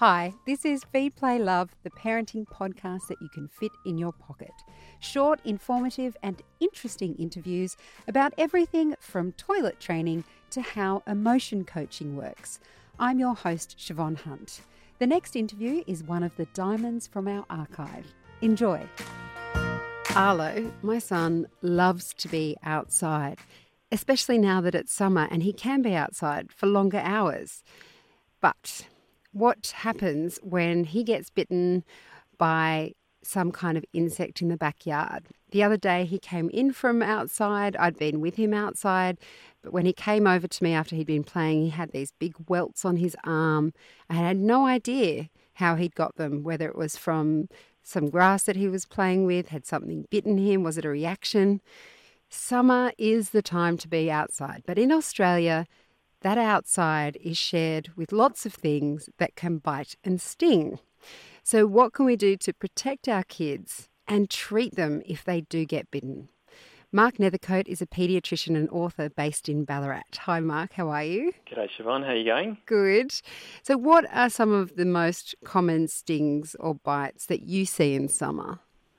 Hi, this is Feed, Play, Love, the parenting podcast that you can fit in your pocket. Short, informative and interesting interviews about everything from toilet training to how emotion coaching works. I'm your host, Siobhan Hunt. The next interview is one of the diamonds from our archive. Enjoy. Arlo, my son, loves to be outside, especially now that it's summer and he can be outside for longer hours. But what happens when he gets bitten by some kind of insect in the backyard? The other day he came in from outside. I'd been with him outside, but when he came over to me after he'd been playing, he had these big welts on his arm. I had no idea how he'd got them, whether it was from some grass that he was playing with, had something bitten him, was it a reaction? Summer is the time to be outside, but in Australia, that outside is shared with lots of things that can bite and sting. So what can we do to protect our kids and treat them if they do get bitten? Mark Nethercote is a paediatrician and author based in Ballarat. Hi Mark, how are you? G'day Siobhan, how are you going? Good. So what are some of the most common stings or bites that you see in summer?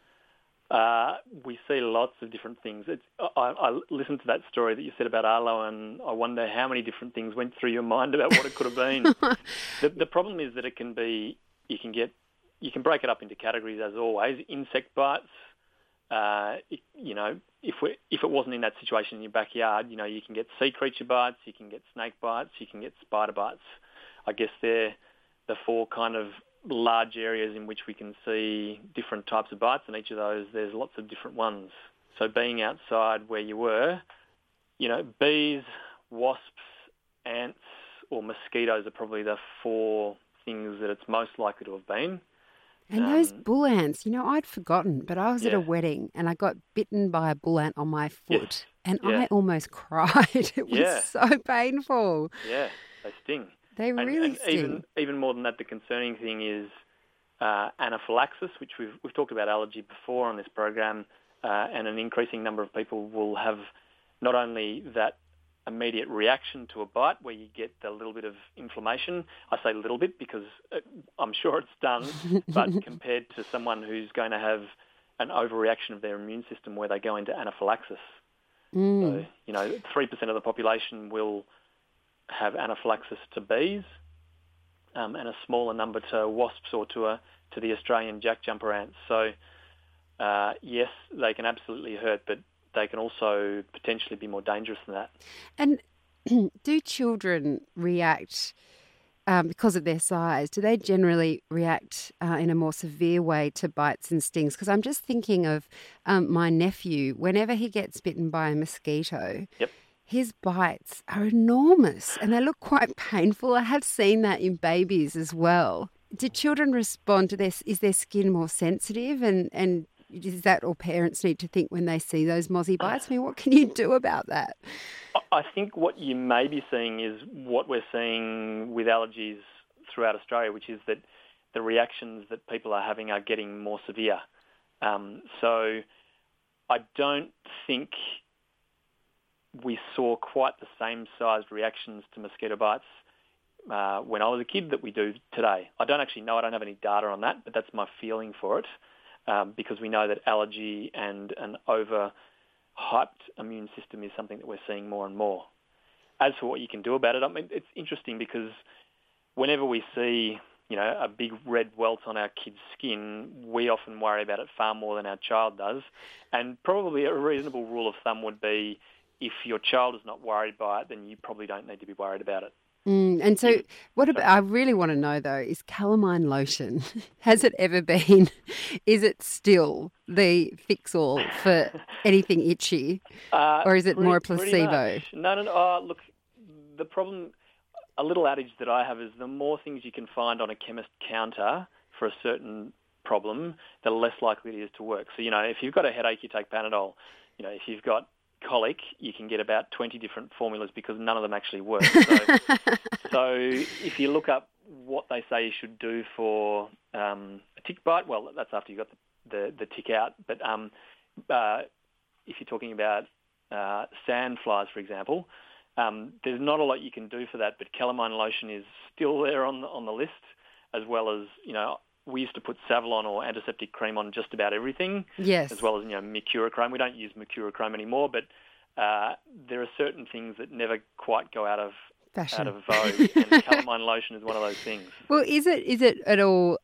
We see lots of different things. I listened to that story that you said about Arlo, and I wonder how many different things went through your mind about what it could have been. The problem is that it can be, you can break it up into categories as always. Insect bites, if it wasn't in that situation in your backyard, you can get sea creature bites, you can get snake bites, you can get spider bites. I guess they're the four kind of large areas in which we can see different types of bites, and each of those there's lots of different ones. So being outside where you were, bees, wasps, ants or mosquitoes are probably the four things that it's most likely to have been. And those bull ants, I'd forgotten, but I was at a wedding and I got bitten by a bull ant on my foot and I almost cried. It was so painful. Yeah, they sting. They really sting. Even more than that, the concerning thing is anaphylaxis, which we've talked about allergy before on this program, and an increasing number of people will have not only that immediate reaction to a bite where you get a little bit of inflammation. I say little bit because I'm sure it's done, but compared to someone who's going to have an overreaction of their immune system where they go into anaphylaxis. So, 3% of the population will have anaphylaxis to bees, and a smaller number to wasps or to the Australian jackjumper ants. So, yes, they can absolutely hurt, but they can also potentially be more dangerous than that. And do children react because of their size? Do they generally react in a more severe way to bites and stings? Because I'm just thinking of my nephew. Whenever he gets bitten by a mosquito, his bites are enormous and they look quite painful. I have seen that in babies as well. Do children respond to this? Is their skin more sensitive and is that all parents need to think when they see those mozzie bites? I mean, what can you do about that? I think what you may be seeing is what we're seeing with allergies throughout Australia, which is that the reactions that people are having are getting more severe. So I don't think we saw quite the same sized reactions to mosquito bites when I was a kid that we do today. I don't actually know. I don't have any data on that, but that's my feeling for it. Because we know that allergy and an over-hyped immune system is something that we're seeing more and more. As for what you can do about it, I mean, it's interesting because whenever we see, a big red welt on our kid's skin, we often worry about it far more than our child does. And probably a reasonable rule of thumb would be if your child is not worried by it, then you probably don't need to be worried about it. And so what about, I really want to know though, is calamine lotion, has it ever been, is it still the fix-all for anything itchy or is it more a placebo? No. Look, the problem, a little adage that I have is the more things you can find on a chemist counter for a certain problem, the less likely it is to work. So, if you've got a headache, you take Panadol. If you've got colic, you can get about 20 different formulas because none of them actually work. So if you look up what they say you should do for a tick bite, well, that's after you've got the tick out. But if you're talking about sand flies, for example, there's not a lot you can do for that, but calamine lotion is still there on the list. as well as, we used to put Savlon or antiseptic cream on just about everything. Yes. As well as, mercurochrome. We don't use mercurochrome anymore, but there are certain things that never quite go out of fashion, out of vogue, and calamine lotion is one of those things. Well, is it at all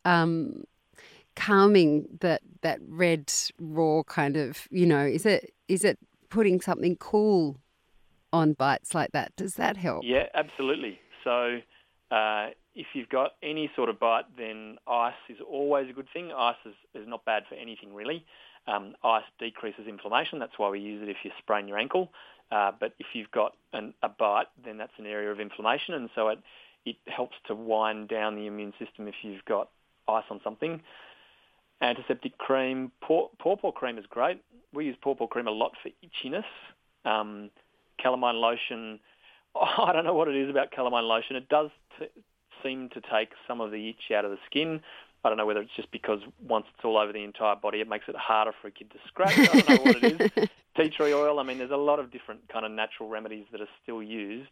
calming, that red raw kind of, is it putting something cool on bites like that? Does that help? Yeah, absolutely. So if you've got any sort of bite, then ice is always a good thing. Ice is not bad for anything, really. Ice decreases inflammation. That's why we use it if you sprain your ankle. But if you've got a bite, then that's an area of inflammation, and so it helps to wind down the immune system if you've got ice on something. Antiseptic cream, pawpaw cream is great. We use pawpaw cream a lot for itchiness. Calamine lotion, I don't know what it is about calamine lotion. It does seem to take some of the itch out of the skin. I don't know whether it's just because once it's all over the entire body, it makes it harder for a kid to scratch. I don't know what it is. Tea tree oil, there's a lot of different kind of natural remedies that are still used,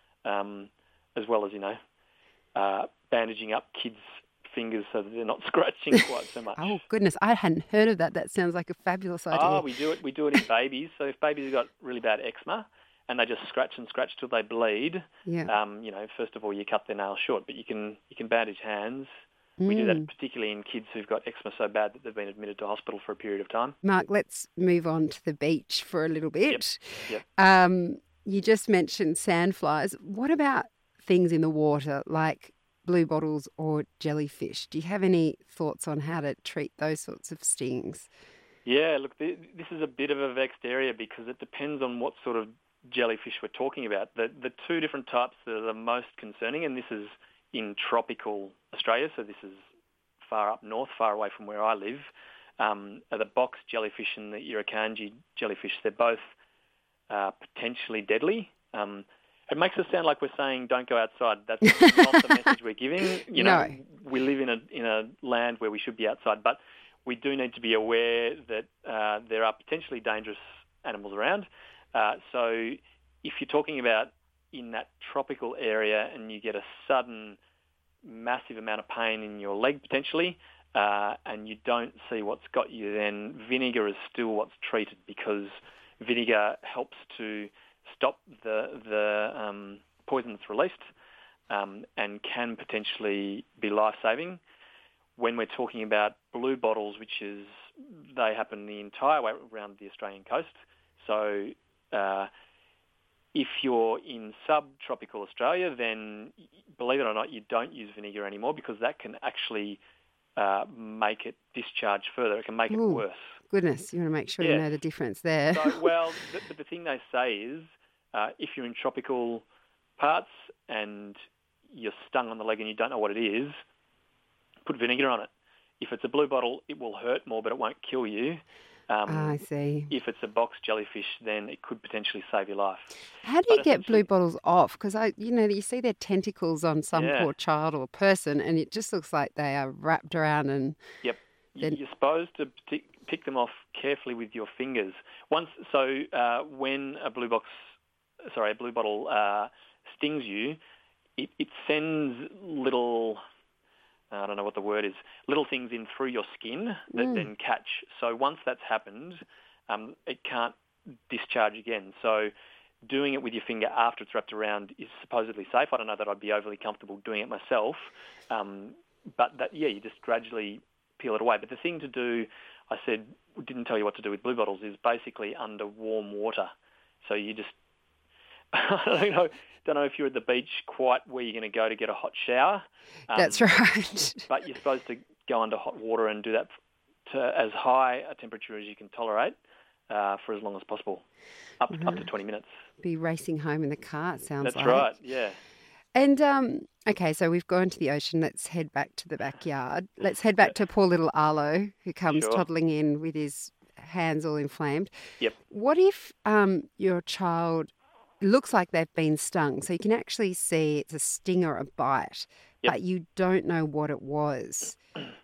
as well as, bandaging up kids' fingers so that they're not scratching quite so much. Oh, goodness. I hadn't heard of that. That sounds like a fabulous idea. Oh, we do it in babies. So if babies have got really bad eczema and they just scratch and scratch till they bleed, first of all, you cut their nails short, but you can bandage hands. We do that particularly in kids who've got eczema so bad that they've been admitted to hospital for a period of time. Mark, let's move on to the beach for a little bit. Yep. You just mentioned sandflies. What about things in the water like blue bottles or jellyfish? Do you have any thoughts on how to treat those sorts of stings? Yeah, look, this is a bit of a vexed area because it depends on what sort of jellyfish we're talking about. The two different types that are the most concerning, and this is in tropical Australia, so this is far up north, far away from where I live, are the box jellyfish and the Irukandji jellyfish. They're both potentially deadly. It makes us sound like we're saying don't go outside. That's not the message we're giving. No. We live in a land where we should be outside, but we do need to be aware that there are potentially dangerous animals around. So if you're talking about in that tropical area and you get a sudden massive amount of pain in your leg potentially, and you don't see what's got you, then vinegar is still what's treated, because vinegar helps to stop the poison that's released, and can potentially be life-saving. When we're talking about blue bottles, they happen the entire way around the Australian coast. So if you're in subtropical Australia, then believe it or not, you don't use vinegar anymore, because that can actually make it discharge further. It can make it worse. Goodness, you want to make sure you know the difference there. So, the thing they say is if you're in tropical parts and you're stung on the leg and you don't know what it is, put vinegar on it. If it's a blue bottle, it will hurt more, but it won't kill you. I see. If it's a box jellyfish, then it could potentially save your life. How do you get blue bottles off? Because you see their tentacles on some poor child or person, and it just looks like they are wrapped around. And yep, you're supposed to pick them off carefully with your fingers. When a blue bottle stings you, it sends little, I don't know what the word is, little things in through your skin that then catch. So once that's happened, it can't discharge again. So doing it with your finger after it's wrapped around is supposedly safe. I don't know that I'd be overly comfortable doing it myself. But you just gradually peel it away. But the thing to do, I didn't tell you what to do with blue bottles, is basically under warm water. So you just, I don't know if you're at the beach quite where you're going to go to get a hot shower. That's right. But you're supposed to go under hot water and do that to as high a temperature as you can tolerate for as long as possible, up to 20 minutes. Be racing home in the car, it sounds like. That's right, yeah. And, okay, so we've gone to the ocean. Let's head back to the backyard. Let's head back to poor little Arlo, who comes toddling in with his hands all inflamed. Yep. What if your child looks like they've been stung, so you can actually see it's a sting or a bite, but you don't know what it was?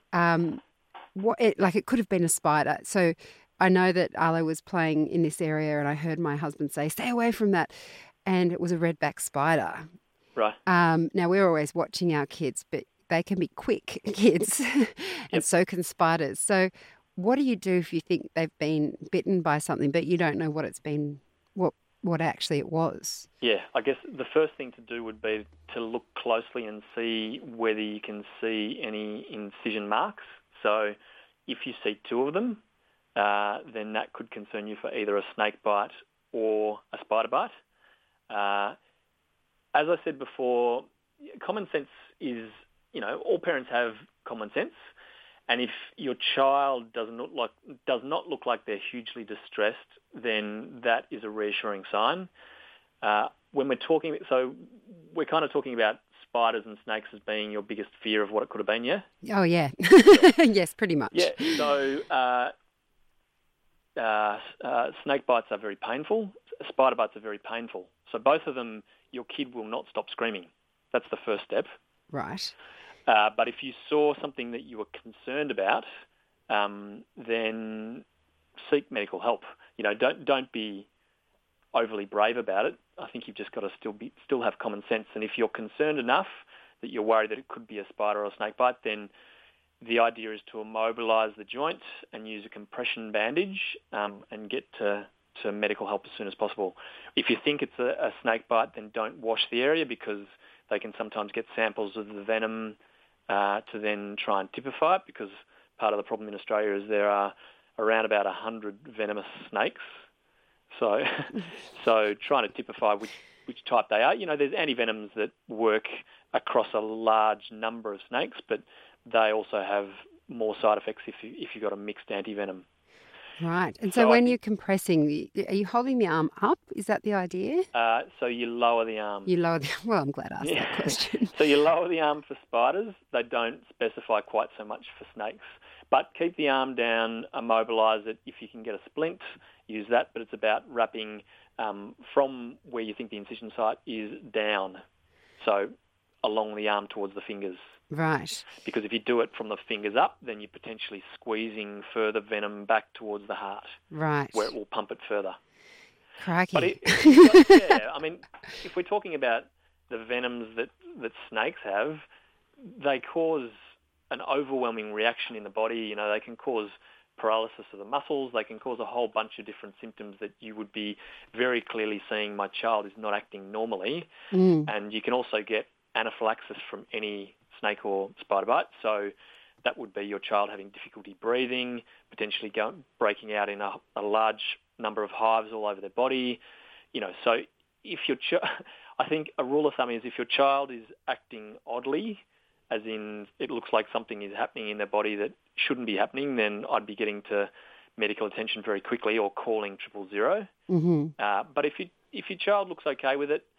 It could have been a spider. So I know that Arlo was playing in this area, and I heard my husband say, "Stay away from that," and it was a redback spider. Right. Now, we're always watching our kids, but they can be quick, kids, and Yep. so can spiders. So what do you do if you think they've been bitten by something, but you don't know what it's been, what actually it was? Yeah, I guess the first thing to do would be to look closely and see whether you can see any incision marks. So if you see two of them, then that could concern you for either a snake bite or a spider bite. As I said before, common sense is, all parents have common sense. And if your child does not look like they're hugely distressed, then that is a reassuring sign. When we're talking, so we're kind of talking about spiders and snakes as being your biggest fear of what it could have been, yeah? Oh, yeah. Yes, pretty much. Yeah, so snake bites are very painful. Spider bites are very painful. So both of them, your kid will not stop screaming. That's the first step. Right. But if you saw something that you were concerned about, then seek medical help. Don't be overly brave about it. I think you've just got to still have common sense. And if you're concerned enough that you're worried that it could be a spider or a snake bite, then the idea is to immobilise the joint and use a compression bandage and get to medical help as soon as possible. If you think it's a snake bite, then don't wash the area because they can sometimes get samples of the venom to then try and typify it, because part of the problem in Australia is there are around about 100 venomous snakes. So trying to typify which type they are. There's antivenoms that work across a large number of snakes, but they also have more side effects if you've got a mixed antivenom. Right. And so when you're compressing, are you holding the arm up? Is that the idea? So you lower the arm. Well, I'm glad I asked that question. So you lower the arm for spiders. They don't specify quite so much for snakes. But keep the arm down, immobilise it. If you can get a splint, use that. But it's about wrapping from where you think the incision site is down. So along the arm towards the fingers. Right. Because if you do it from the fingers up, then you're potentially squeezing further venom back towards the heart. Right. Where it will pump it further. Crikey. But if we're talking about the venoms that snakes have, they cause an overwhelming reaction in the body. They can cause paralysis of the muscles. They can cause a whole bunch of different symptoms that you would be very clearly seeing my child is not acting normally. And you can also get anaphylaxis from any snake or spider bite. So that would be your child having difficulty breathing, potentially breaking out in a large number of hives all over their body. So if I think a rule of thumb is if your child is acting oddly, as in it looks like something is happening in their body that shouldn't be happening, then I'd be getting to medical attention very quickly or calling 000. But if your child looks okay with it,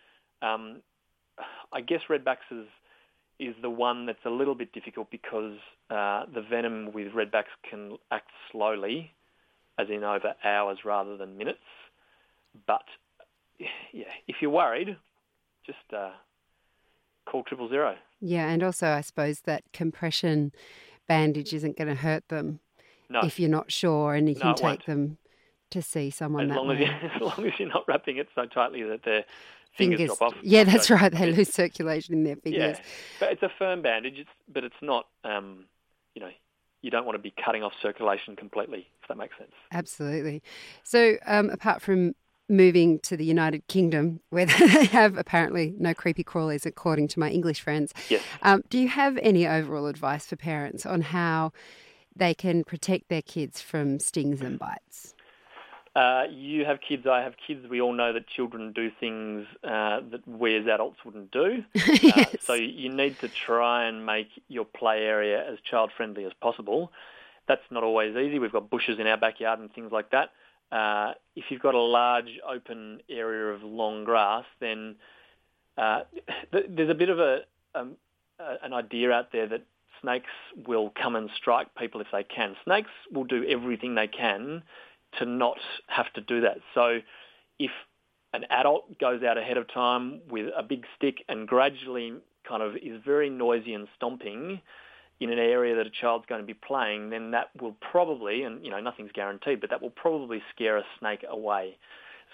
I guess redbacks is the one that's a little bit difficult because the venom with redbacks can act slowly, as in over hours rather than minutes. But yeah, if you're worried, just call 000. Yeah, and also I suppose that compression bandage isn't going to hurt them if you're not sure, and you can take them to see someone that way. As long as you're not wrapping it so tightly that their fingers drop off. Yeah, that's right. They lose circulation in their fingers. Yeah, but it's a firm bandage, but it's not, you don't want to be cutting off circulation completely, if that makes sense. Absolutely. So apart from moving to the United Kingdom, where they have apparently no creepy crawlies, according to my English friends, yes. Do you have any overall advice for parents on how they can protect their kids from stings and bites? You have kids, I have kids. We all know that children do things that we as adults wouldn't do. Yes. So you need to try and make your play area as child-friendly as possible. That's not always easy. We've got bushes in our backyard and things like that. If you've got a large open area of long grass, then there's a bit of an idea out there that snakes will come and strike people if they can. Snakes will do everything they can to not have to do that. So if an adult goes out ahead of time with a big stick and gradually kind of is very noisy and stomping in an area that a child's going to be playing, then that will probably, and nothing's guaranteed, but that will probably scare a snake away.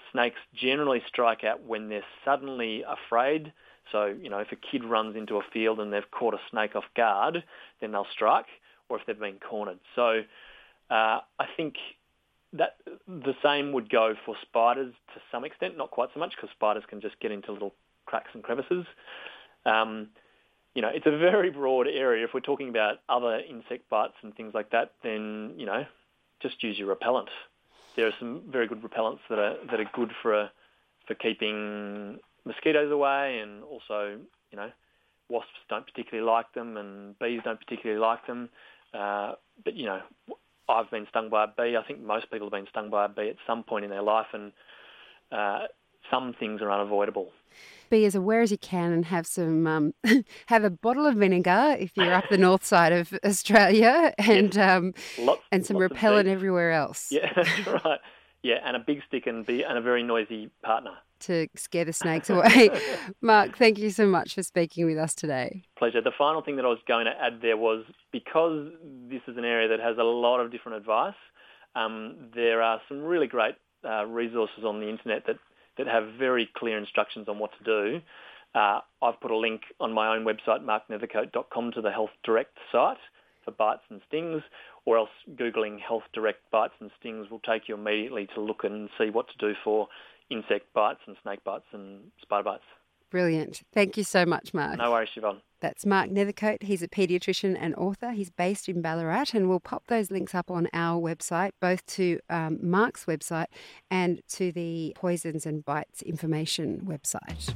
snakes generally strike out when they're suddenly afraid. So, if a kid runs into a field and they've caught a snake off guard, then they'll strike, or if they've been cornered. So I think that the same would go for spiders to some extent, not quite so much, because spiders can just get into little cracks and crevices. It's a very broad area. If we're talking about other insect bites and things like that, then, just use your repellent. There are some very good repellents that are good for keeping mosquitoes away, and also, wasps don't particularly like them, and bees don't particularly like them. But, I've been stung by a bee. I think most people have been stung by a bee at some point in their life, and some things are unavoidable. Be as aware as you can and have some have a bottle of vinegar if you're up the north side of Australia, and and some repellent everywhere else. Yeah, that's right. Yeah, and a big stick and a very noisy partner to scare the snakes away. Mark, thank you so much for speaking with us today. Pleasure. The final thing that I was going to add there was, because this is an area that has a lot of different advice, there are some really great resources on the internet that have very clear instructions on what to do. I've put a link on my own website, marknethercote.com, to the Health Direct site for bites and stings, or else Googling Health Direct bites and stings will take you immediately to look and see what to do for insect bites and snake bites and spider bites. Brilliant. Thank you so much, Mark. No worries, Siobhan. That's Mark Nethercote. He's a paediatrician and author. He's based in Ballarat, and we'll pop those links up on our website, both to Mark's website and to the Poisons and Bites information website.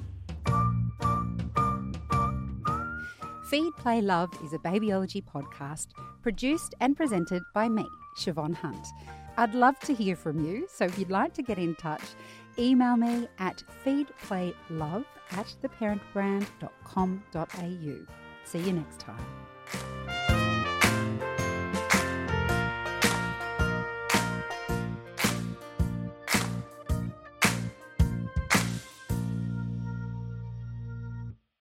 Feed, Play, Love is a babyology podcast produced and presented by me, Siobhan Hunt. I'd love to hear from you, so if you'd like to get in touch, email me at feedplaylove@theparentbrand.com.au. See you next time.